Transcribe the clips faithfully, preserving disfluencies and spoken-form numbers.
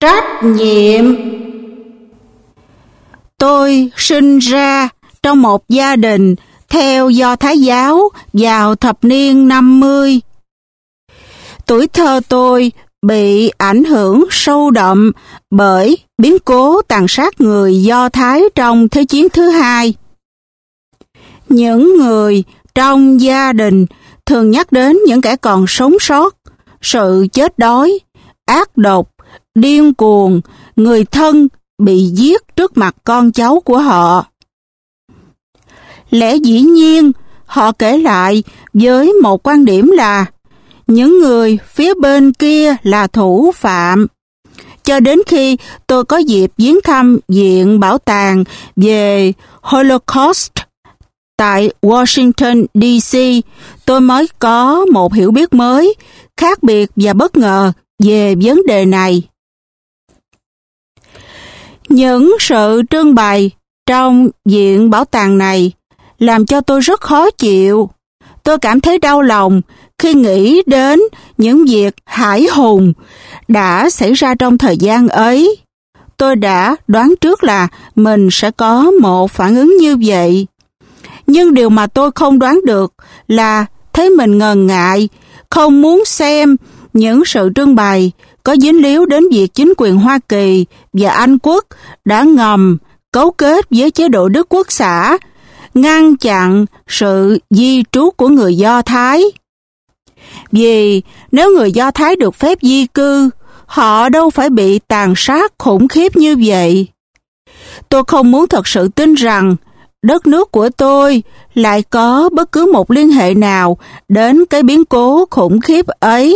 trách nhiệm. Tôi sinh ra trong một gia đình theo Do Thái giáo vào thập niên năm mươi. Tuổi thơ tôi bị ảnh hưởng sâu đậm bởi biến cố tàn sát người Do Thái trong Thế chiến thứ hai. Những người trong gia đình thường nhắc đến những kẻ còn sống sót, sự chết đói, ác độc, điên cuồng, người thân bị giết trước mặt con cháu của họ. Lẽ dĩ nhiên, họ kể lại với một quan điểm là những người phía bên kia là thủ phạm. Cho đến khi tôi có dịp viếng thăm Viện Bảo tàng về Holocaust tại Washington, D C, tôi mới có một hiểu biết mới, khác biệt và bất ngờ về vấn đề này. Những sự trưng bày trong Viện Bảo tàng này làm cho tôi rất khó chịu. Tôi cảm thấy đau lòng khi nghĩ đến những việc hãi hùng đã xảy ra trong thời gian ấy. Tôi đã đoán trước là mình sẽ có một phản ứng như vậy. Nhưng điều mà tôi không đoán được là thấy mình ngần ngại, không muốn xem những sự trưng bày có dính líu đến việc chính quyền Hoa Kỳ và Anh quốc đã ngầm cấu kết với chế độ Đức Quốc xã, ngăn chặn sự di trú của người Do Thái. Vì nếu người Do Thái được phép di cư, họ đâu phải bị tàn sát khủng khiếp như vậy. Tôi không muốn thật sự tin rằng đất nước của tôi lại có bất cứ một liên hệ nào đến cái biến cố khủng khiếp ấy.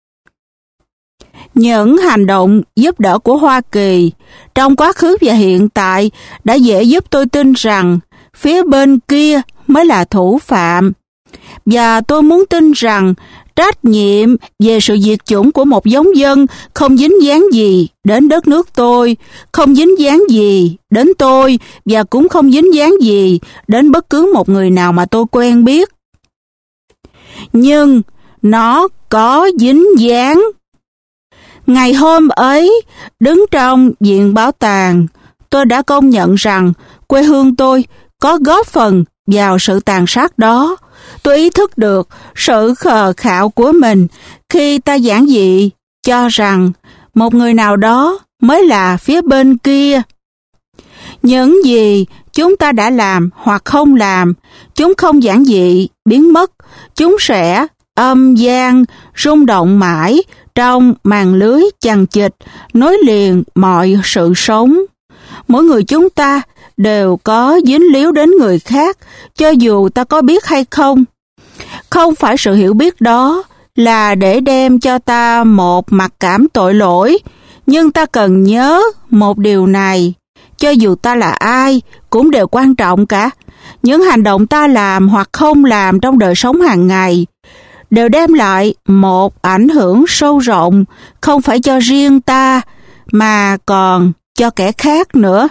Những hành động giúp đỡ của Hoa Kỳ trong quá khứ và hiện tại đã dễ giúp tôi tin rằng phía bên kia mới là thủ phạm. Và tôi muốn tin rằng trách nhiệm về sự diệt chủng của một giống dân không dính dáng gì đến đất nước tôi, không dính dáng gì đến tôi và cũng không dính dáng gì đến bất cứ một người nào mà tôi quen biết. Nhưng nó có dính dáng. Ngày hôm ấy, đứng trong Viện Bảo tàng, tôi đã công nhận rằng quê hương tôi có góp phần vào sự tàn sát đó. Tôi ý thức được sự khờ khạo của mình khi ta giản dị cho rằng một người nào đó mới là phía bên kia. Những gì chúng ta đã làm hoặc không làm, chúng không giản dị, biến mất. Chúng sẽ âm vang, rung động mãi trong màn lưới chằng chịt, nối liền mọi sự sống. Mỗi người chúng ta đều có dính líu đến người khác, cho dù ta có biết hay không. Không phải sự hiểu biết đó là để đem cho ta một mặc cảm tội lỗi, nhưng ta cần nhớ một điều này, cho dù ta là ai cũng đều quan trọng cả. Những hành động ta làm hoặc không làm trong đời sống hàng ngày đều đem lại một ảnh hưởng sâu rộng, không phải cho riêng ta mà còn cho kẻ khác nữa.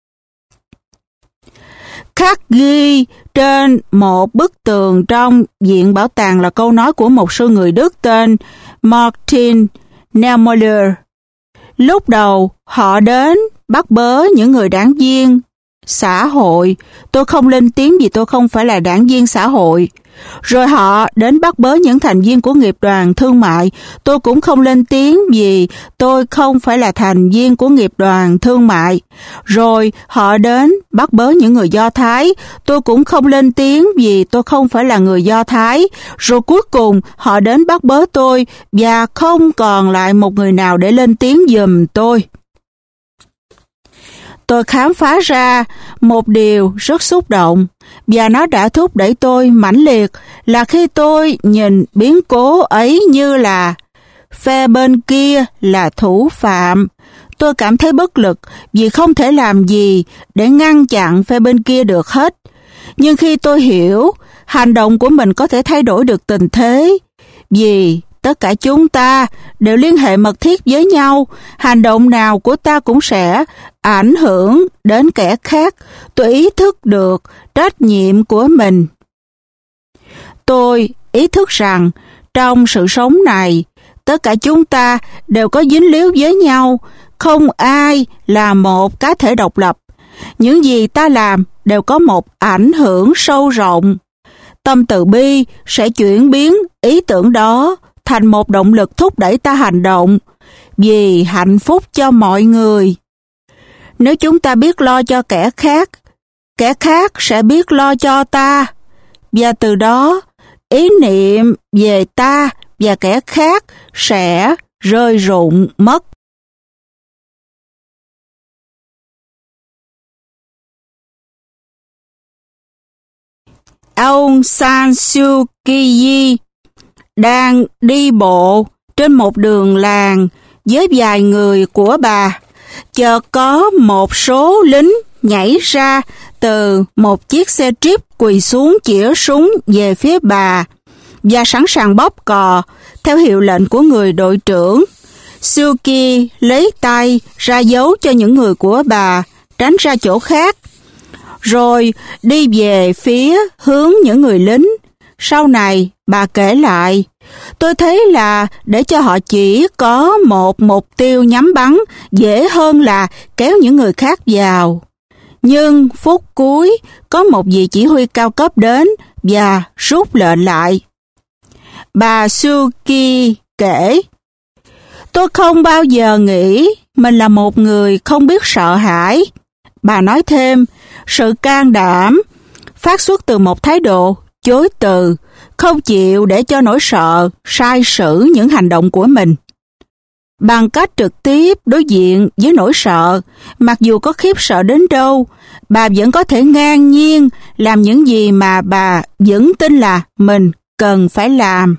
Khắc ghi trên một bức tường trong Viện Bảo tàng là câu nói của một sư người Đức tên Martin Niemöller. Lúc đầu, họ đến bắt bớ những người đảng viên xã hội. Tôi không lên tiếng vì tôi không phải là đảng viên xã hội. Rồi họ đến bắt bớ những thành viên của nghiệp đoàn thương mại. Tôi cũng không lên tiếng vì tôi không phải là thành viên của nghiệp đoàn thương mại. Rồi họ đến bắt bớ những người Do Thái. Tôi cũng không lên tiếng vì tôi không phải là người Do Thái. Rồi cuối cùng họ đến bắt bớ tôi và không còn lại một người nào để lên tiếng giùm tôi. Tôi khám phá ra một điều rất xúc động và nó đã thúc đẩy tôi mãnh liệt là khi tôi nhìn biến cố ấy như là phe bên kia là thủ phạm. Tôi cảm thấy bất lực vì không thể làm gì để ngăn chặn phe bên kia được hết. Nhưng khi tôi hiểu hành động của mình có thể thay đổi được tình thế, vì tất cả chúng ta đều liên hệ mật thiết với nhau, hành động nào của ta cũng sẽ ảnh hưởng đến kẻ khác. Tôi ý thức được trách nhiệm của mình. Tôi ý thức rằng trong sự sống này, tất cả chúng ta đều có dính líu với nhau, Không ai là một cá thể độc lập. Những gì ta làm đều có một ảnh hưởng sâu rộng. Tâm từ bi sẽ chuyển biến ý tưởng đó thành một động lực thúc đẩy ta hành động vì hạnh phúc cho mọi người. Nếu chúng ta biết lo cho kẻ khác, kẻ khác sẽ biết lo cho ta, và từ đó ý niệm về ta và kẻ khác sẽ rơi rụng mất. Aung San Suu Kyi đang đi bộ trên một đường làng với vài người của bà. Chợt có một số lính nhảy ra từ một chiếc xe jeep quỳ xuống chĩa súng về phía bà và sẵn sàng bóp cò theo hiệu lệnh của người đội trưởng. Suki lấy tay ra dấu cho những người của bà tránh ra chỗ khác, rồi đi về phía hướng những người lính. Sau này, bà kể lại, tôi thấy là để cho họ chỉ có một mục tiêu nhắm bắn dễ hơn là kéo những người khác vào. Nhưng phút cuối, có một vị chỉ huy cao cấp đến và rút lệnh lại. Bà Suki kể, tôi không bao giờ nghĩ mình là một người không biết sợ hãi. Bà nói thêm, sự can đảm phát xuất từ một thái độ chối từ, không chịu để cho nỗi sợ sai sử những hành động của mình. Bằng cách trực tiếp đối diện với nỗi sợ, mặc dù có khiếp sợ đến đâu, bà vẫn có thể ngang nhiên làm những gì mà bà vẫn tin là mình cần phải làm.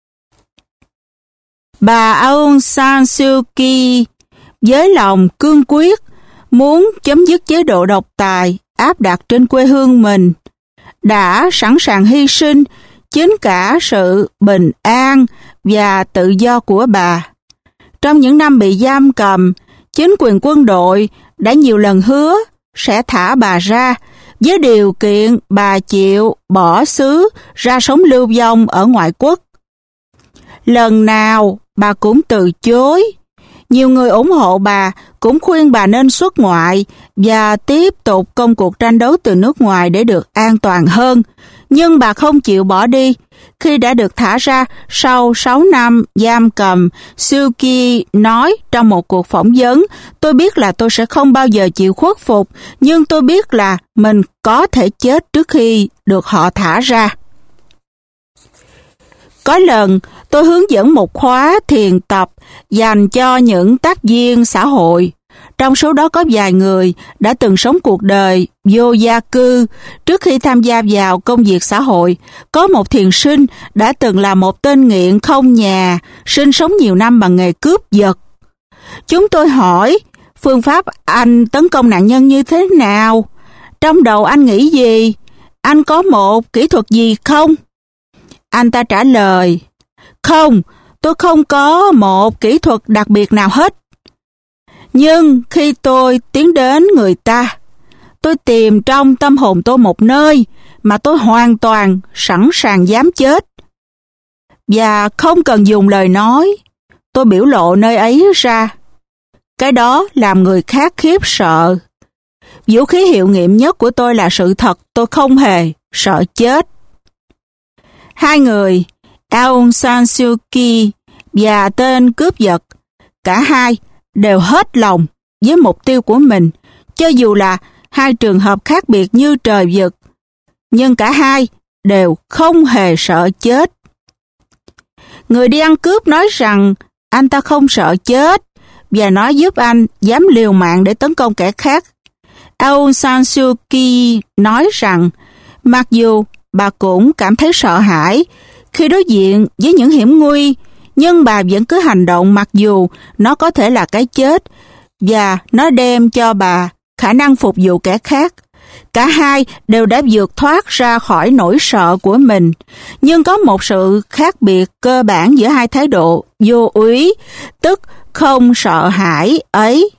Bà Aung San Suu Kyi với lòng cương quyết muốn chấm dứt chế độ độc tài áp đặt trên quê hương mình, đã sẵn sàng hy sinh chính cả sự bình an và tự do của bà. Trong những năm bị giam cầm, chính quyền quân đội đã nhiều lần hứa sẽ thả bà ra với điều kiện bà chịu bỏ xứ ra sống lưu vong ở ngoại quốc. Lần nào bà cũng từ chối. Nhiều người ủng hộ bà cũng khuyên bà nên xuất ngoại và tiếp tục công cuộc tranh đấu từ nước ngoài để được an toàn hơn. Nhưng bà không chịu bỏ đi. Khi đã được thả ra sau sáu năm giam cầm, Suki nói trong một cuộc phỏng vấn, tôi biết là tôi sẽ không bao giờ chịu khuất phục, nhưng tôi biết là mình có thể chết trước khi được họ thả ra. Có lần, tôi hướng dẫn một khóa thiền tập dành cho những tác viên xã hội. Trong số đó có vài người đã từng sống cuộc đời vô gia cư trước khi tham gia vào công việc xã hội. Có một thiền sinh đã từng là một tên nghiện không nhà, sinh sống nhiều năm bằng nghề cướp giật. Chúng tôi hỏi, phương pháp anh tấn công nạn nhân như thế nào? Trong đầu anh nghĩ gì? Anh có một kỹ thuật gì không? Anh ta trả lời, không, tôi không có một kỹ thuật đặc biệt nào hết. Nhưng khi tôi tiến đến người ta, tôi tìm trong tâm hồn tôi một nơi mà tôi hoàn toàn sẵn sàng dám chết. Và không cần dùng lời nói, tôi biểu lộ nơi ấy ra. Cái đó làm người khác khiếp sợ. Vũ khí hiệu nghiệm nhất của tôi là sự thật, tôi không hề sợ chết. Hai người, Aung San Suu Kyi và tên cướp giật, cả hai đều hết lòng với mục tiêu của mình, cho dù là hai trường hợp khác biệt như trời vực, nhưng cả hai đều không hề sợ chết. Người đi ăn cướp nói rằng anh ta không sợ chết và nó giúp anh dám liều mạng để tấn công kẻ khác. Aung San Suu Kyi nói rằng mặc dù bà cũng cảm thấy sợ hãi khi đối diện với những hiểm nguy, nhưng bà vẫn cứ hành động mặc dù nó có thể là cái chết và nó đem cho bà khả năng phục vụ kẻ khác. Cả hai đều đã vượt thoát ra khỏi nỗi sợ của mình, nhưng có một sự khác biệt cơ bản giữa hai thái độ vô úy, tức không sợ hãi ấy.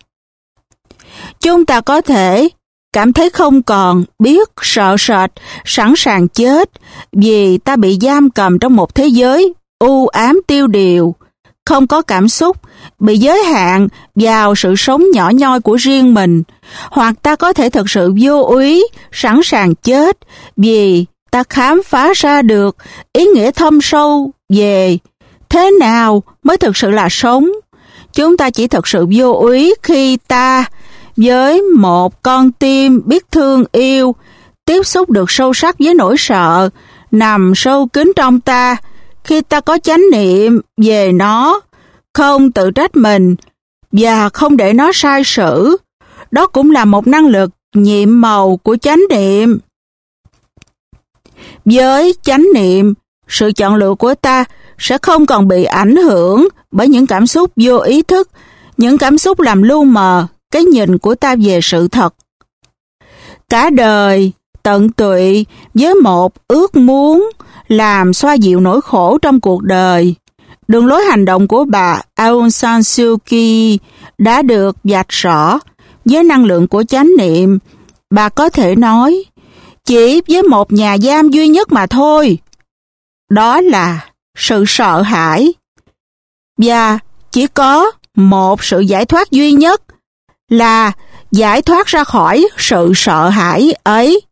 Chúng ta có thể cảm thấy không còn biết sợ sệt, sẵn sàng chết vì ta bị giam cầm trong một thế giới u ám tiêu điều, không có cảm xúc bị giới hạn vào sự sống nhỏ nhoi của riêng mình, hoặc ta có thể thật sự vô úy, sẵn sàng chết vì ta khám phá ra được ý nghĩa thâm sâu về thế nào mới thực sự là sống. Chúng ta chỉ thật sự vô úy khi ta, với một con tim biết thương yêu, tiếp xúc được sâu sắc với nỗi sợ nằm sâu kín trong ta, khi ta có chánh niệm về nó, không tự trách mình và không để nó sai sử. Đó cũng là một năng lực nhiệm màu của chánh niệm. Với chánh niệm, sự chọn lựa của ta sẽ không còn bị ảnh hưởng bởi những cảm xúc vô ý thức, những cảm xúc làm lu mờ cái nhìn của ta về sự thật. Cả đời tận tụy với một ước muốn làm xoa dịu nỗi khổ trong cuộc đời. Đường lối hành động của bà Aung San Suu Kyi đã được vạch rõ. Với năng lượng của chánh niệm, bà có thể nói chỉ với một nhà giam duy nhất mà thôi. Đó là sự sợ hãi. Và chỉ có một sự giải thoát duy nhất là giải thoát ra khỏi sự sợ hãi ấy.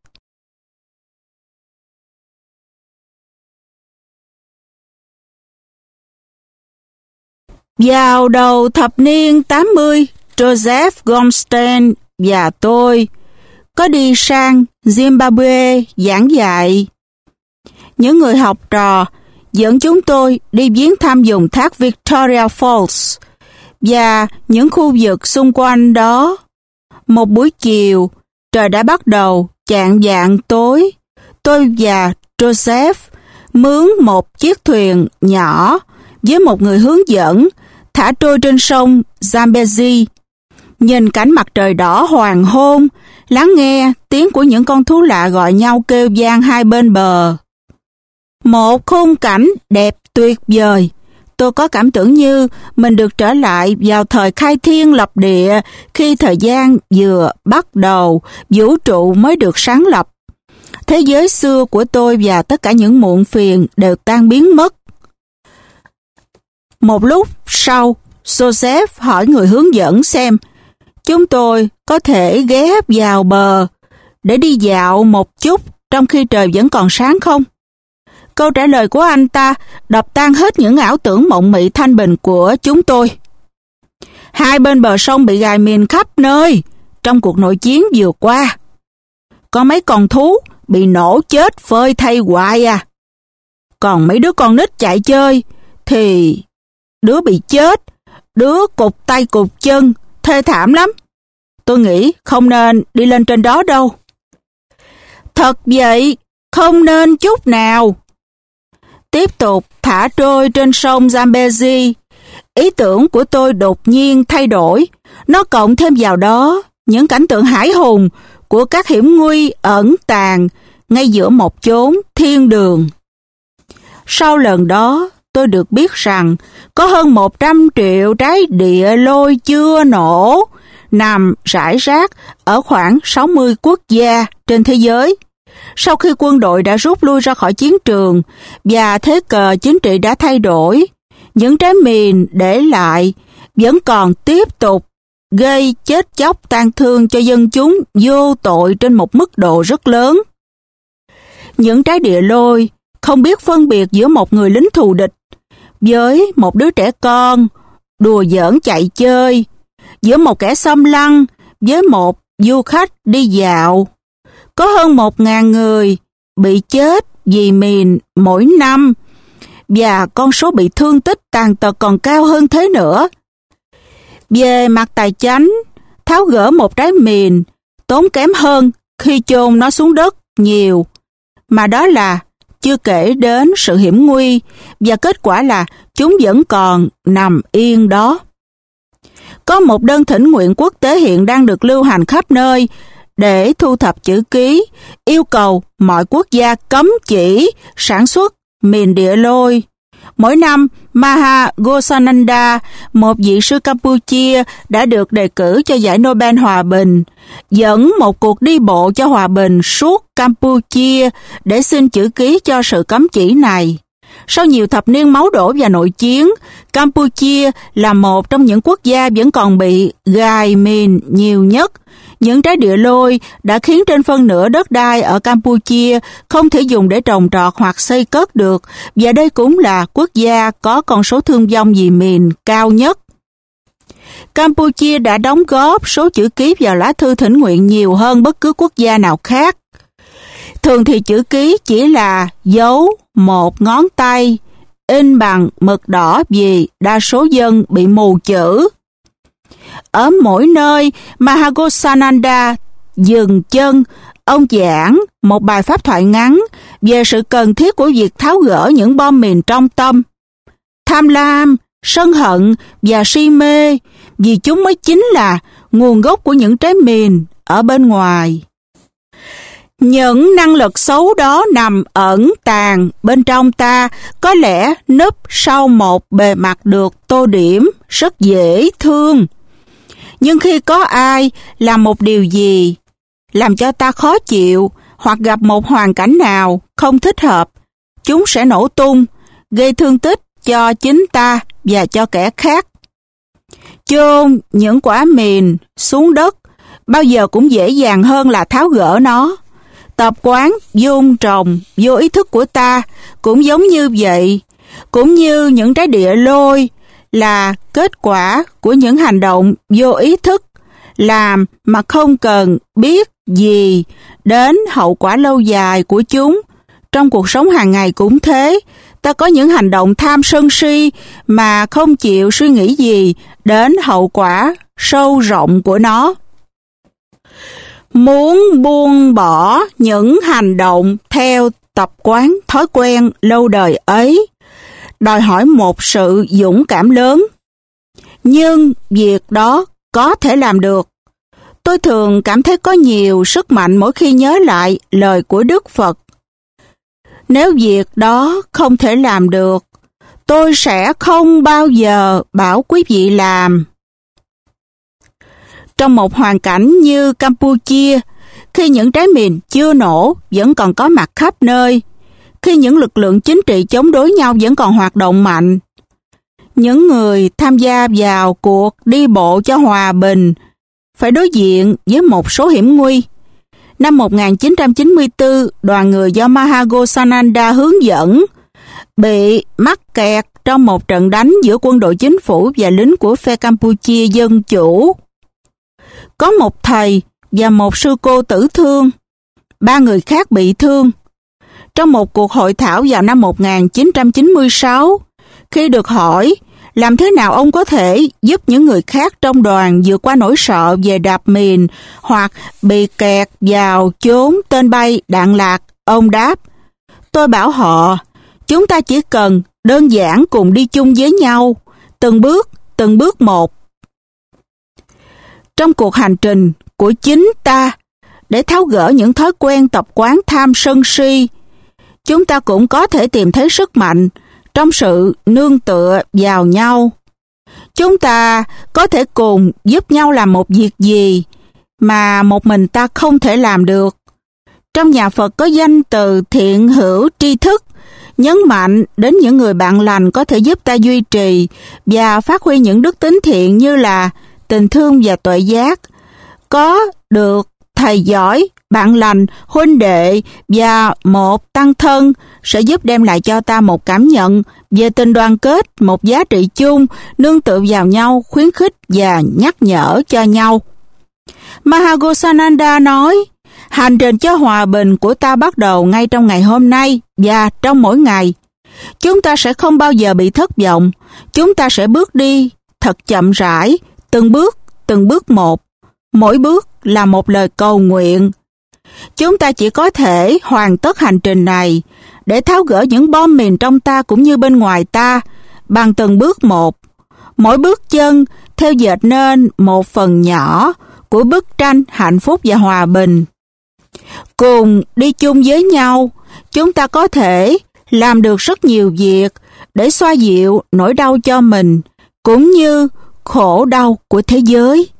Vào đầu thập niên tám mươi, Joseph Goldstein và tôi có đi sang Zimbabwe giảng dạy. Những người học trò dẫn chúng tôi đi viếng thăm vùng thác Victoria Falls và những khu vực xung quanh đó. Một buổi chiều, trời đã bắt đầu chạng vạng tối. Tôi và Joseph mướn một chiếc thuyền nhỏ với một người hướng dẫn thả trôi trên sông Zambezi. Nhìn cảnh mặt trời đỏ hoàng hôn, lắng nghe tiếng của những con thú lạ gọi nhau kêu vang hai bên bờ. Một khung cảnh đẹp tuyệt vời. Tôi có cảm tưởng như mình được trở lại vào thời khai thiên lập địa, khi thời gian vừa bắt đầu, vũ trụ mới được sáng lập. Thế giới xưa của tôi và tất cả những muộn phiền đều tan biến mất. Một lúc sau, Joseph hỏi người hướng dẫn xem chúng tôi có thể ghé vào bờ để đi dạo một chút trong khi trời vẫn còn sáng không? Câu trả lời của anh ta đập tan hết những ảo tưởng mộng mị thanh bình của chúng tôi. Hai bên bờ sông bị gài mìn khắp nơi trong cuộc nội chiến vừa qua. Có mấy con thú bị nổ chết phơi thay hoài à. Còn mấy đứa con nít chạy chơi thì đứa bị chết, đứa cụt tay cụt chân, thê thảm lắm. Tôi nghĩ không nên đi lên trên đó đâu. Thật vậy, không nên chút nào. Tiếp tục thả trôi trên sông Zambezi, ý tưởng của tôi đột nhiên thay đổi. Nó cộng thêm vào đó những cảnh tượng hãi hùng của các hiểm nguy ẩn tàng ngay giữa một chốn thiên đường. Sau lần đó, tôi được biết rằng có hơn một trăm triệu trái địa lôi chưa nổ nằm rải rác ở khoảng sáu mươi quốc gia trên thế giới. Sau khi quân đội đã rút lui ra khỏi chiến trường và thế cờ chính trị đã thay đổi, những trái mìn để lại vẫn còn tiếp tục gây chết chóc tang thương cho dân chúng vô tội trên một mức độ rất lớn. Những trái địa lôi không biết phân biệt giữa một người lính thù địch với một đứa trẻ con đùa giỡn chạy chơi, giữa một kẻ xâm lăng với một du khách đi dạo. Có hơn một ngàn người bị chết vì mìn mỗi năm, và con số bị thương tích tàn tật còn cao hơn thế nữa. Về mặt tài chánh, tháo gỡ một trái mìn tốn kém hơn khi chôn nó xuống đất nhiều, mà đó là chưa kể đến sự hiểm nguy, và kết quả là chúng vẫn còn nằm yên đó. Có một đơn thỉnh nguyện quốc tế hiện đang được lưu hành khắp nơi để thu thập chữ ký, yêu cầu mọi quốc gia cấm chỉ sản xuất mìn địa lôi. Mỗi năm, Maha Ghosananda, một vị sư Campuchia, đã được đề cử cho giải Nobel Hòa Bình, dẫn một cuộc đi bộ cho hòa bình suốt Campuchia để xin chữ ký cho sự cấm chỉ này. Sau nhiều thập niên máu đổ và nội chiến, Campuchia là một trong những quốc gia vẫn còn bị gài mìn nhiều nhất. Những trái địa lôi đã khiến trên phân nửa đất đai ở Campuchia không thể dùng để trồng trọt hoặc xây cất được, và đây cũng là quốc gia có con số thương vong vì mìn cao nhất. Campuchia đã đóng góp số chữ ký vào lá thư thỉnh nguyện nhiều hơn bất cứ quốc gia nào khác. Thường thì chữ ký chỉ là dấu một ngón tay, in bằng mực đỏ vì đa số dân bị mù chữ. Ở mỗi nơi, Mahagosananda dừng chân, ông giảng một bài pháp thoại ngắn về sự cần thiết của việc tháo gỡ những bom mìn trong tâm. Tham lam, sân hận và si mê, vì chúng mới chính là nguồn gốc của những trái mìn ở bên ngoài. Những năng lực xấu đó nằm ẩn tàng bên trong ta, có lẽ núp sau một bề mặt được tô điểm rất dễ thương. Nhưng khi có ai làm một điều gì làm cho ta khó chịu hoặc gặp một hoàn cảnh nào không thích hợp, chúng sẽ nổ tung, gây thương tích cho chính ta và cho kẻ khác. Chôn những quả mìn xuống đất bao giờ cũng dễ dàng hơn là tháo gỡ nó. Tập quán vun trồng vô ý thức của ta cũng giống như vậy, cũng như những trái địa lôi là kết quả của những hành động vô ý thức, làm mà không cần biết gì đến hậu quả lâu dài của chúng. Trong cuộc sống hàng ngày cũng thế, ta có những hành động tham sân si mà không chịu suy nghĩ gì đến hậu quả sâu rộng của nó. Muốn buông bỏ những hành động theo tập quán thói quen lâu đời ấy đòi hỏi một sự dũng cảm lớn. Nhưng việc đó có thể làm được. Tôi thường cảm thấy có nhiều sức mạnh mỗi khi nhớ lại lời của Đức Phật. Nếu việc đó không thể làm được, tôi sẽ không bao giờ bảo quý vị làm. Trong một hoàn cảnh như Campuchia, khi những trái mìn chưa nổ vẫn còn có mặt khắp nơi, khi những lực lượng chính trị chống đối nhau vẫn còn hoạt động mạnh, những người tham gia vào cuộc đi bộ cho hòa bình phải đối diện với một số hiểm nguy. Năm một nghìn chín trăm chín mươi tư, đoàn người do Mahagosananda hướng dẫn bị mắc kẹt trong một trận đánh giữa quân đội chính phủ và lính của phe Campuchia Dân Chủ. Có một thầy và một sư cô tử thương, ba người khác bị thương. Trong một cuộc hội thảo vào năm một nghìn chín trăm chín mươi sáu, khi được hỏi làm thế nào ông có thể giúp những người khác trong đoàn vượt qua nỗi sợ về đạp mìn hoặc bị kẹt vào chốn tên bay đạn lạc, ông đáp: tôi bảo họ, chúng ta chỉ cần đơn giản cùng đi chung với nhau, từng bước, từng bước một. Trong cuộc hành trình của chính ta, để tháo gỡ những thói quen tập quán tham sân si, chúng ta cũng có thể tìm thấy sức mạnh trong sự nương tựa vào nhau. Chúng ta có thể cùng giúp nhau làm một việc gì mà một mình ta không thể làm được. Trong nhà Phật có danh từ thiện hữu tri thức, nhấn mạnh đến những người bạn lành có thể giúp ta duy trì và phát huy những đức tính thiện như là tình thương và tuệ giác. Có được thầy giỏi, bạn lành, huynh đệ và một tăng thân sẽ giúp đem lại cho ta một cảm nhận về tình đoàn kết, một giá trị chung, nương tựa vào nhau, khuyến khích và nhắc nhở cho nhau. Mahagosananda nói, hành trình cho hòa bình của ta bắt đầu ngay trong ngày hôm nay và trong mỗi ngày. Chúng ta sẽ không bao giờ bị thất vọng. Chúng ta sẽ bước đi thật chậm rãi, từng bước, từng bước một. Mỗi bước là một lời cầu nguyện. Chúng ta chỉ có thể hoàn tất hành trình này để tháo gỡ những bom mìn trong ta cũng như bên ngoài ta bằng từng bước một. Mỗi bước chân theo dệt nên một phần nhỏ của bức tranh hạnh phúc và hòa bình. Cùng đi chung với nhau, chúng ta có thể làm được rất nhiều việc để xoa dịu nỗi đau cho mình cũng như khổ đau của thế giới.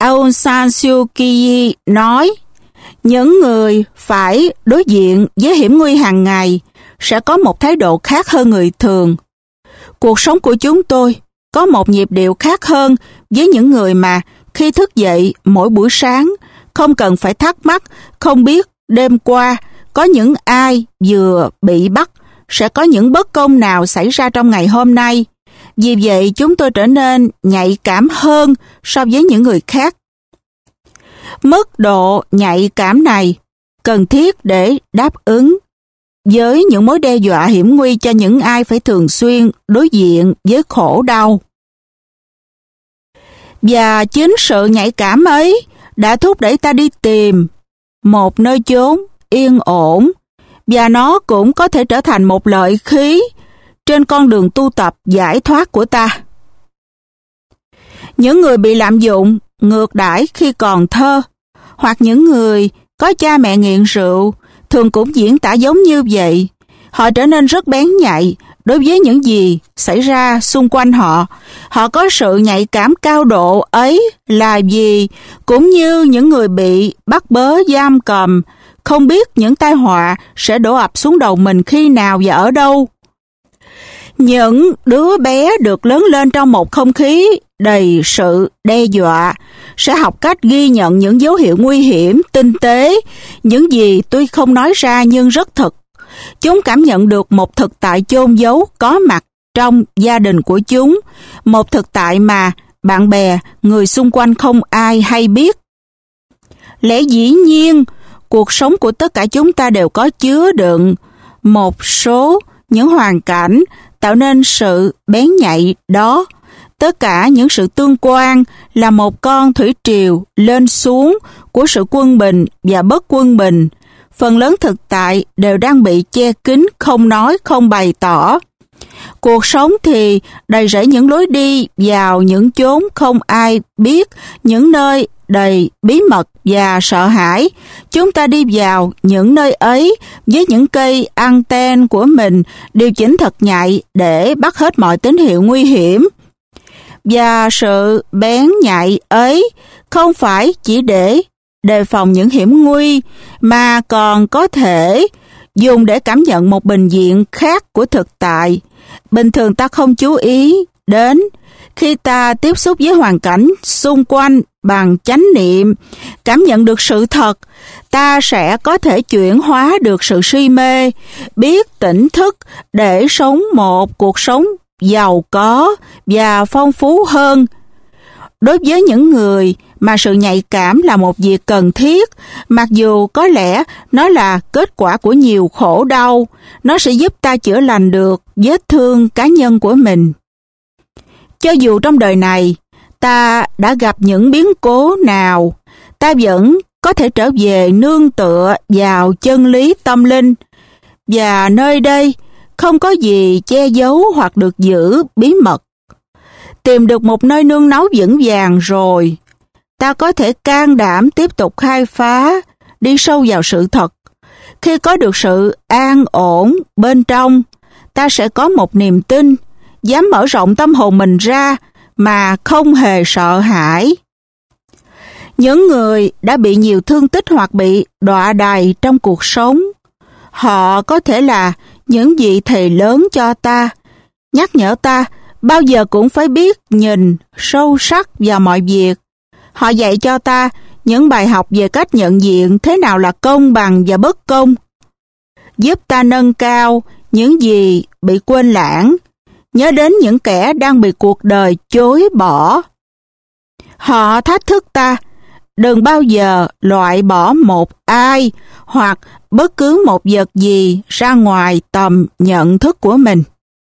Aung San Suu Kyi nói, những người phải đối diện với hiểm nguy hàng ngày sẽ có một thái độ khác hơn người thường. Cuộc sống của chúng tôi có một nhịp điệu khác hơn với những người mà khi thức dậy mỗi buổi sáng không cần phải thắc mắc không biết đêm qua có những ai vừa bị bắt, sẽ có những bất công nào xảy ra trong ngày hôm nay. Vì vậy chúng tôi trở nên nhạy cảm hơn so với những người khác. Mức độ nhạy cảm này cần thiết để đáp ứng với những mối đe dọa hiểm nguy cho những ai phải thường xuyên đối diện với khổ đau. Và chính sự nhạy cảm ấy đã thúc đẩy ta đi tìm một nơi chốn yên ổn, và nó cũng có thể trở thành một lợi khí trên con đường tu tập giải thoát của ta. Những người bị lạm dụng, ngược đãi khi còn thơ, hoặc những người có cha mẹ nghiện rượu, thường cũng diễn tả giống như vậy. Họ trở nên rất bén nhạy đối với những gì xảy ra xung quanh họ. Họ có sự nhạy cảm cao độ ấy là vì cũng như những người bị bắt bớ giam cầm, không biết những tai họa sẽ đổ ập xuống đầu mình khi nào và ở đâu. Những đứa bé được lớn lên trong một không khí đầy sự đe dọa sẽ học cách ghi nhận những dấu hiệu nguy hiểm tinh tế, những gì tuy không nói ra nhưng rất thực. Chúng cảm nhận được một thực tại chôn giấu có mặt trong gia đình của chúng, một thực tại mà bạn bè, người xung quanh không ai hay biết. Lẽ dĩ nhiên, cuộc sống của tất cả chúng ta đều có chứa đựng một số những hoàn cảnh tạo nên sự bén nhạy đó. Tất cả những sự tương quan là một con thủy triều lên xuống của sự quân bình và bất quân bình. Phần lớn thực tại đều đang bị che kín, không nói, không bày tỏ. Cuộc sống thì đầy rẫy những lối đi vào những chốn không ai biết, những nơi đầy bí mật và sợ hãi. Chúng ta đi vào những nơi ấy với những cây anten của mình điều chỉnh thật nhạy để bắt hết mọi tín hiệu nguy hiểm. Và sự bén nhạy ấy không phải chỉ để đề phòng những hiểm nguy, mà còn có thể dùng để cảm nhận một bình diện khác của thực tại. Bình thường ta không chú ý đến. Khi ta tiếp xúc với hoàn cảnh xung quanh bằng chánh niệm, cảm nhận được sự thật, ta sẽ có thể chuyển hóa được sự si mê, biết tỉnh thức để sống một cuộc sống giàu có và phong phú hơn. Đối với những người mà sự nhạy cảm là một việc cần thiết, mặc dù có lẽ nó là kết quả của nhiều khổ đau, nó sẽ giúp ta chữa lành được vết thương cá nhân của mình. Cho dù trong đời này ta đã gặp những biến cố nào, ta vẫn có thể trở về nương tựa vào chân lý tâm linh, và nơi đây không có gì che giấu hoặc được giữ bí mật. Tìm được một nơi nương náu vững vàng rồi, ta có thể can đảm tiếp tục khai phá, đi sâu vào sự thật. Khi có được sự an ổn bên trong, ta sẽ có một niềm tin, dám mở rộng tâm hồn mình ra mà không hề sợ hãi. Những người đã bị nhiều thương tích hoặc bị đọa đày trong cuộc sống, họ có thể là những vị thầy lớn cho ta, nhắc nhở ta bao giờ cũng phải biết nhìn sâu sắc vào mọi việc. Họ dạy cho ta những bài học về cách nhận diện thế nào là công bằng và bất công, giúp ta nâng cao những gì bị quên lãng, nhớ đến những kẻ đang bị cuộc đời chối bỏ. Họ thách thức ta đừng bao giờ loại bỏ một ai hoặc bất cứ một vật gì ra ngoài tầm nhận thức của mình.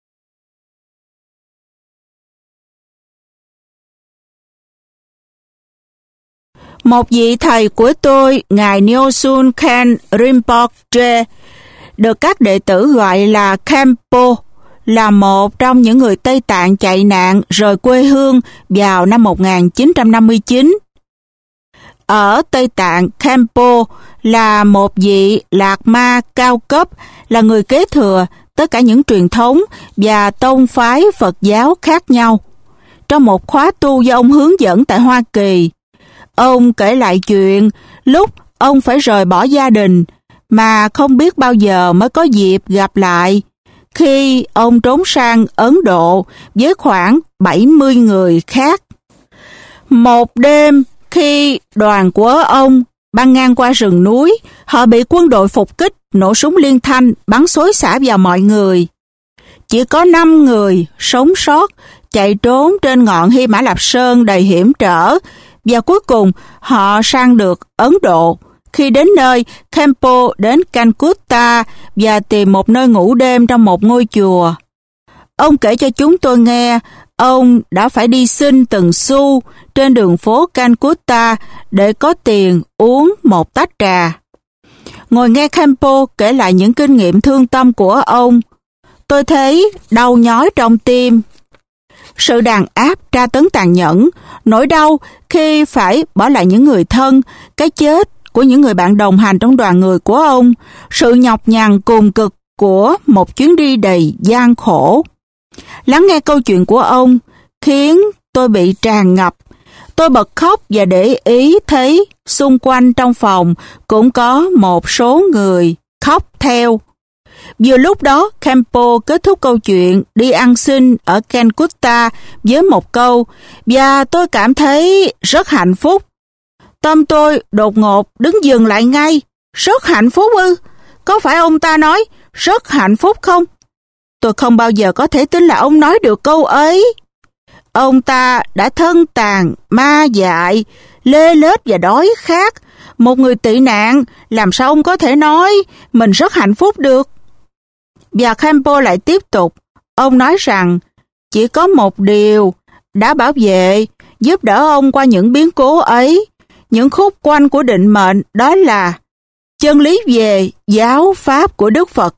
Một vị thầy của tôi, Ngài Nyosun Khen Rinpoche, được các đệ tử gọi là Khenpo, là một trong những người Tây Tạng chạy nạn rời quê hương vào năm một nghìn chín trăm năm mươi chín. Ở Tây Tạng, Khenpo là một vị lạc ma cao cấp, là người kế thừa tất cả những truyền thống và tông phái Phật giáo khác nhau. Trong một khóa tu do ông hướng dẫn tại Hoa Kỳ, Ông kể lại chuyện lúc ông phải rời bỏ gia đình mà không biết bao giờ mới có dịp gặp lại, khi ông trốn sang Ấn Độ với khoảng bảy mươi người khác. Một đêm, khi đoàn của ông băng ngang qua rừng núi, họ bị quân đội phục kích, nổ súng liên thanh, bắn xối xả vào mọi người. Chỉ có năm người sống sót, chạy trốn trên ngọn Hy Mã Lạp Sơn đầy hiểm trở, và cuối cùng họ sang được Ấn Độ. Khi đến nơi, Khenpo đến Calcutta và tìm một nơi ngủ đêm trong một ngôi chùa. Ông kể cho chúng tôi nghe, ông đã phải đi xin từng xu trên đường phố Calcutta để có tiền uống một tách trà. Ngồi nghe Khenpo kể lại những kinh nghiệm thương tâm của ông, tôi thấy đau nhói trong tim. Sự đàn áp, tra tấn tàn nhẫn, nỗi đau khi phải bỏ lại những người thân, cái chết của những người bạn đồng hành trong đoàn người của ông, sự nhọc nhằn cùng cực của một chuyến đi đầy gian khổ. Lắng nghe câu chuyện của ông khiến tôi bị tràn ngập. Tôi bật khóc và để ý thấy xung quanh trong phòng cũng có một số người khóc theo. Vừa lúc đó, Khenpo kết thúc câu chuyện đi ăn xin ở Calcutta với một câu, và tôi cảm thấy rất hạnh phúc. Tâm tôi đột ngột đứng dừng lại ngay. Rất hạnh phúc ư? Có phải ông ta nói rất hạnh phúc không? Tôi không bao giờ có thể tin là ông nói được câu ấy. Ông ta đã thân tàn, ma dại, lê lết và đói khát. Một người tị nạn, làm sao ông có thể nói mình rất hạnh phúc được? Và Khenpo lại tiếp tục. Ông nói rằng chỉ có một điều đã bảo vệ, giúp đỡ ông qua những biến cố ấy, những khúc quanh của định mệnh, đó là chân lý về giáo pháp của Đức Phật.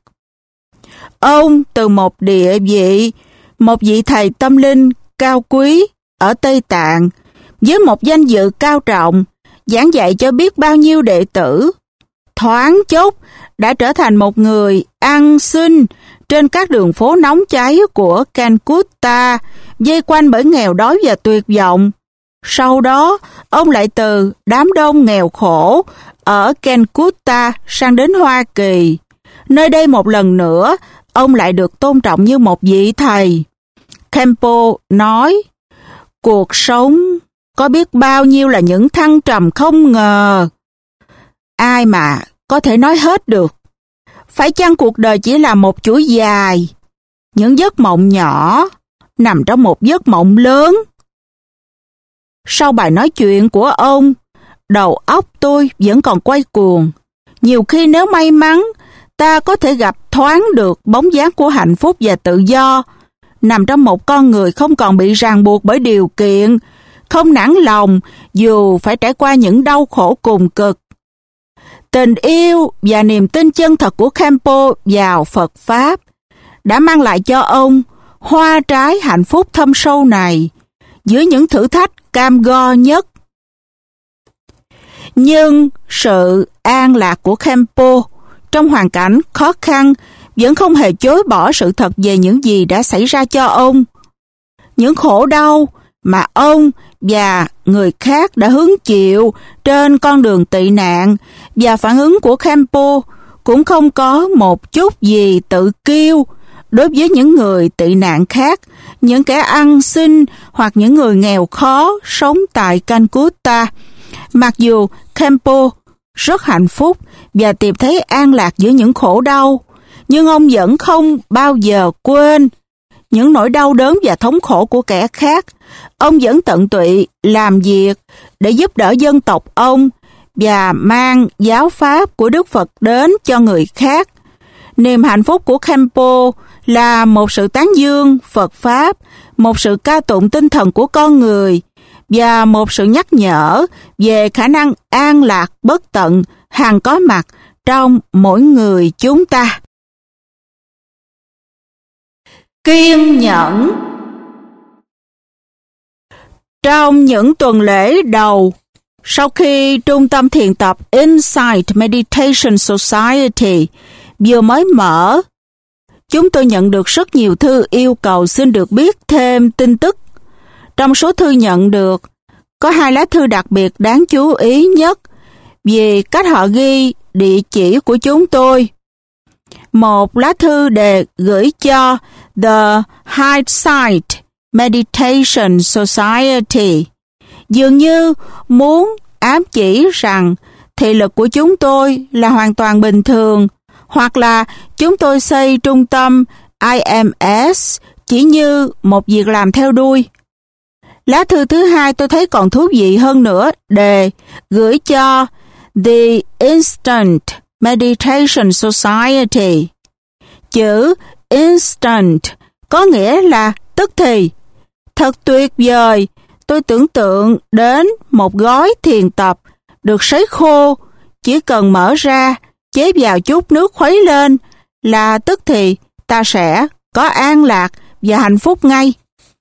Ông từ một địa vị, một vị thầy tâm linh cao quý ở Tây Tạng, với một danh dự cao trọng, giảng dạy cho biết bao nhiêu đệ tử, thoáng chốc đã trở thành một người ăn xin trên các đường phố nóng cháy của Calcutta, vây quanh bởi nghèo đói và tuyệt vọng. Sau đó, ông lại từ đám đông nghèo khổ ở Calcutta sang đến Hoa Kỳ. Nơi đây một lần nữa, ông lại được tôn trọng như một vị thầy. Khenpo nói, cuộc sống có biết bao nhiêu là những thăng trầm không ngờ. Ai mà có thể nói hết được. Phải chăng cuộc đời chỉ là một chuỗi dài, những giấc mộng nhỏ nằm trong một giấc mộng lớn? Sau bài nói chuyện của ông, đầu óc tôi vẫn còn quay cuồng. Nhiều khi nếu may mắn, ta có thể gặp thoáng được bóng dáng của hạnh phúc và tự do, nằm trong một con người không còn bị ràng buộc bởi điều kiện, không nản lòng dù phải trải qua những đau khổ cùng cực. Tình yêu và niềm tin chân thật của Khenpo vào Phật Pháp đã mang lại cho ông hoa trái hạnh phúc thâm sâu này dưới những thử thách cam go nhất. Nhưng sự an lạc của Khenpo trong hoàn cảnh khó khăn vẫn không hề chối bỏ sự thật về những gì đã xảy ra cho ông. Những khổ đau mà ông và người khác đã hứng chịu trên con đường tị nạn, và phản ứng của Khenpo cũng không có một chút gì tự kiêu đối với những người tị nạn khác, những kẻ ăn xin hoặc những người nghèo khó sống tại Calcutta. Mặc dù Khenpo rất hạnh phúc và tìm thấy an lạc giữa những khổ đau, nhưng ông vẫn không bao giờ quên những nỗi đau đớn và thống khổ của kẻ khác. Ông vẫn tận tụy làm việc để giúp đỡ dân tộc ông và mang giáo pháp của Đức Phật đến cho người khác. Niềm hạnh phúc của Khenpo là một sự tán dương Phật Pháp, một sự ca tụng tinh thần của con người và một sự nhắc nhở về khả năng an lạc bất tận hằng có mặt trong mỗi người chúng ta. Kiên nhẫn. Trong những tuần lễ đầu, sau khi trung tâm thiền tập Insight Meditation Society vừa mới mở, chúng tôi nhận được rất nhiều thư yêu cầu xin được biết thêm tin tức. Trong số thư nhận được, có hai lá thư đặc biệt đáng chú ý nhất vì cách họ ghi địa chỉ của chúng tôi. Một lá thư để gửi cho The Hindsight Meditation Society, dường như muốn ám chỉ rằng thị lực của chúng tôi là hoàn toàn bình thường, hoặc là chúng tôi xây trung tâm I M S chỉ như một việc làm theo đuôi. Lá thư thứ hai tôi thấy còn thú vị hơn nữa, đề gửi cho The Instant Meditation Society. Chữ instant có nghĩa là tức thì. Thật tuyệt vời, tôi tưởng tượng đến một gói thiền tập được sấy khô, chỉ cần mở ra, chế vào chút nước khuấy lên là tức thì ta sẽ có an lạc và hạnh phúc ngay.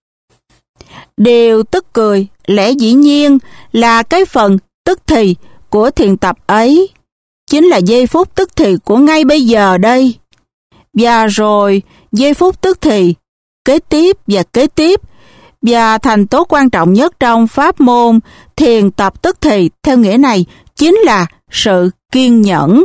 Điều tức cười, lẽ dĩ nhiên là cái phần tức thì của thiền tập ấy chính là giây phút tức thì của ngay bây giờ đây. Và rồi giây phút tức thì kế tiếp và kế tiếp, và thành tố quan trọng nhất trong pháp môn thiền tập tức thì theo nghĩa này chính là sự kiên nhẫn.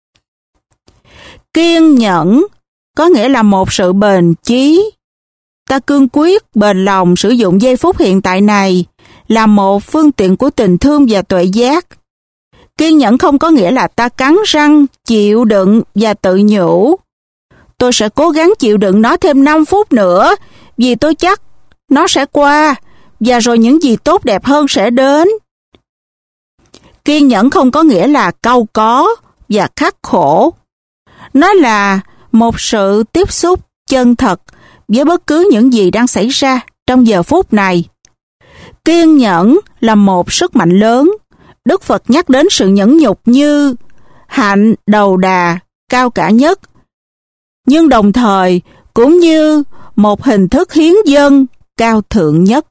Kiên nhẫn có nghĩa là một sự bền chí. Ta cương quyết, bền lòng sử dụng giây phút hiện tại này là một phương tiện của tình thương và tuệ giác. Kiên nhẫn không có nghĩa là ta cắn răng, chịu đựng và tự nhủ: tôi sẽ cố gắng chịu đựng nó thêm năm phút nữa vì tôi chắc nó sẽ qua và rồi những gì tốt đẹp hơn sẽ đến. Kiên nhẫn không có nghĩa là cau có và khắc khổ. Nó là một sự tiếp xúc chân thật với bất cứ những gì đang xảy ra trong giờ phút này. Kiên nhẫn là một sức mạnh lớn. Đức Phật nhắc đến sự nhẫn nhục như hạnh đầu đà cao cả nhất, nhưng đồng thời cũng như một hình thức hiến dâng cao thượng nhất.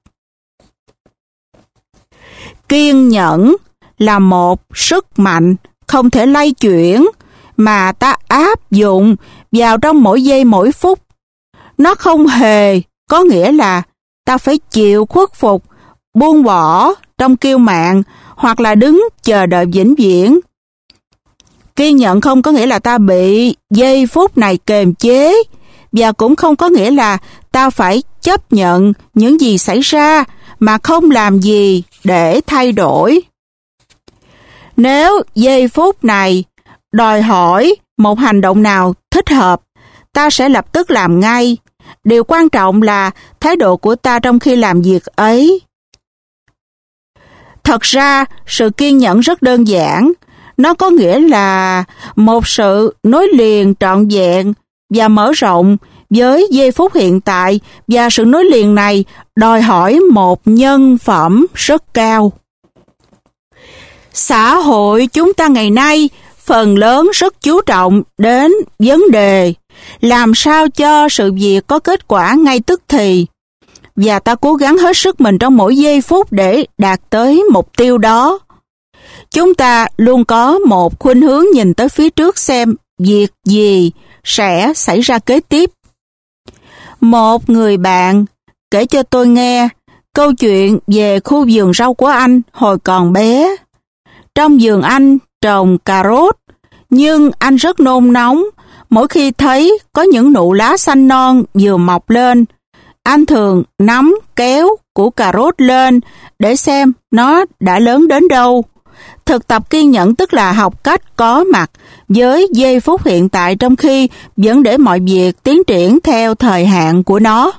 Kiên nhẫn là một sức mạnh không thể lay chuyển mà ta áp dụng vào trong mỗi giây mỗi phút. Nó không hề có nghĩa là ta phải chịu khuất phục, buông bỏ trong kiêu mạn hoặc là đứng chờ đợi vĩnh viễn. Kiên nhẫn không có nghĩa là ta bị giây phút này kềm chế, và cũng không có nghĩa là ta phải chấp nhận những gì xảy ra mà không làm gì để thay đổi. Nếu giây phút này đòi hỏi một hành động nào thích hợp, ta sẽ lập tức làm ngay. Điều quan trọng là thái độ của ta trong khi làm việc ấy. Thật ra, sự kiên nhẫn rất đơn giản. Nó có nghĩa là một sự nối liền trọn vẹn và mở rộng với giây phút hiện tại, và sự nối liền này đòi hỏi một nhân phẩm rất cao. Xã hội chúng ta ngày nay phần lớn rất chú trọng đến vấn đề làm sao cho sự việc có kết quả ngay tức thì, và ta cố gắng hết sức mình trong mỗi giây phút để đạt tới mục tiêu đó. Chúng ta luôn có một khuynh hướng nhìn tới phía trước xem việc gì sẽ xảy ra kế tiếp. Một người bạn kể cho tôi nghe câu chuyện về khu vườn rau của anh hồi còn bé. Trong vườn anh trồng cà rốt, nhưng anh rất nôn nóng mỗi khi thấy có những nụ lá xanh non vừa mọc lên. Anh thường nắm kéo củ cà rốt lên để xem nó đã lớn đến đâu. Thực tập kiên nhẫn tức là học cách có mặt với giây phút hiện tại trong khi vẫn để mọi việc tiến triển theo thời hạn của nó.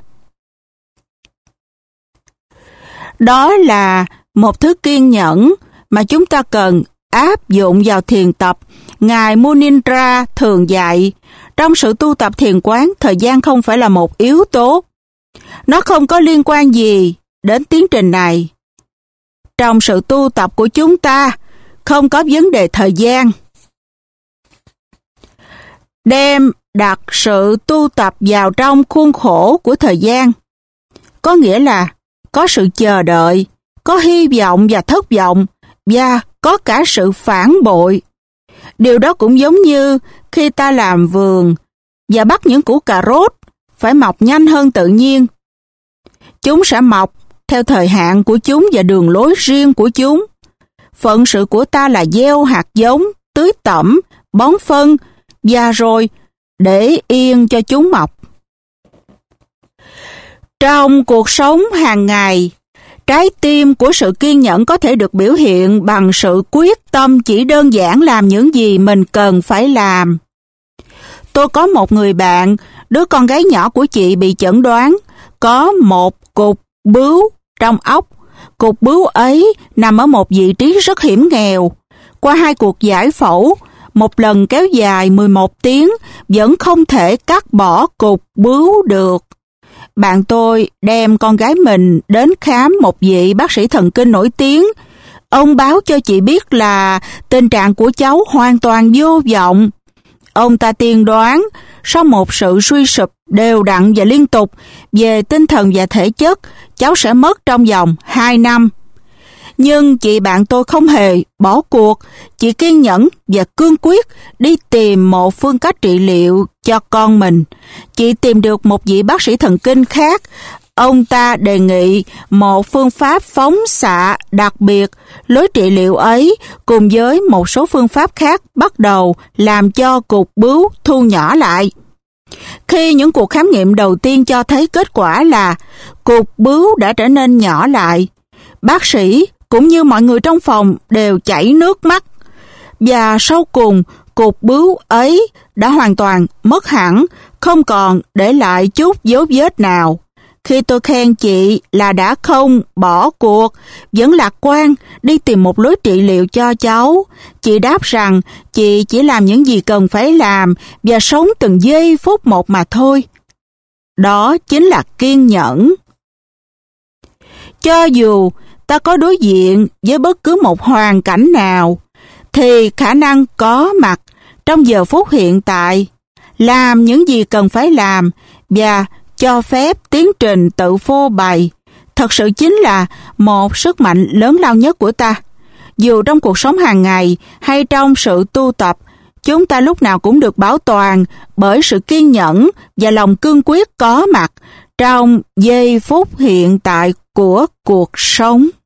Đó là một thứ kiên nhẫn mà chúng ta cần áp dụng vào thiền tập. Ngài Munindra thường dạy, trong sự tu tập thiền quán, thời gian không phải là một yếu tố. Nó không có liên quan gì đến tiến trình này. Trong sự tu tập của chúng ta, không có vấn đề thời gian. Đem đặt sự tu tập vào trong khuôn khổ của thời gian, có nghĩa là có sự chờ đợi, có hy vọng và thất vọng, và có cả sự phản bội. Điều đó cũng giống như khi ta làm vườn và bắt những củ cà rốt phải mọc nhanh hơn tự nhiên. Chúng sẽ mọc theo thời hạn của chúng và đường lối riêng của chúng. Phận sự của ta là gieo hạt giống, tưới tẩm, bón phân, và rồi để yên cho chúng mọc. Trong cuộc sống hàng ngày, trái tim của sự kiên nhẫn có thể được biểu hiện bằng sự quyết tâm chỉ đơn giản làm những gì mình cần phải làm. Tôi có một người bạn, đứa con gái nhỏ của chị bị chẩn đoán có một cục bướu trong óc. Cục bướu ấy nằm ở một vị trí rất hiểm nghèo. Qua hai cuộc giải phẫu, một lần kéo dài mười một tiếng, vẫn không thể cắt bỏ cục bướu được. Bạn tôi đem con gái mình đến khám một vị bác sĩ thần kinh nổi tiếng. Ông báo cho chị biết là tình trạng của cháu hoàn toàn vô vọng. Ông ta tiên đoán, sau một sự suy sụp đều đặn và liên tục về tinh thần và thể chất, cháu sẽ mất trong vòng hai năm. Nhưng chị bạn tôi không hề bỏ cuộc, chị kiên nhẫn và cương quyết đi tìm một phương cách trị liệu cho con mình. Chị tìm được một vị bác sĩ thần kinh khác. Ông ta đề nghị một phương pháp phóng xạ đặc biệt. Lối trị liệu ấy cùng với một số phương pháp khác bắt đầu làm cho cục bướu thu nhỏ lại. Khi những cuộc khám nghiệm đầu tiên cho thấy kết quả là cục bướu đã trở nên nhỏ lại, bác sĩ cũng như mọi người trong phòng đều chảy nước mắt. Và sau cùng, cục bướu ấy đã hoàn toàn mất hẳn, không còn để lại chút dấu vết nào. Khi tôi khen chị là đã không bỏ cuộc, vẫn lạc quan đi tìm một lối trị liệu cho cháu, chị đáp rằng chị chỉ làm những gì cần phải làm và sống từng giây phút một mà thôi. Đó chính là kiên nhẫn. Cho dù ta có đối diện với bất cứ một hoàn cảnh nào, thì khả năng có mặt trong giờ phút hiện tại, làm những gì cần phải làm và cho phép tiến trình tự phô bày, thật sự chính là một sức mạnh lớn lao nhất của ta. Dù trong cuộc sống hàng ngày hay trong sự tu tập, chúng ta lúc nào cũng được bảo toàn bởi sự kiên nhẫn và lòng cương quyết có mặt trong giây phút hiện tại của cuộc sống.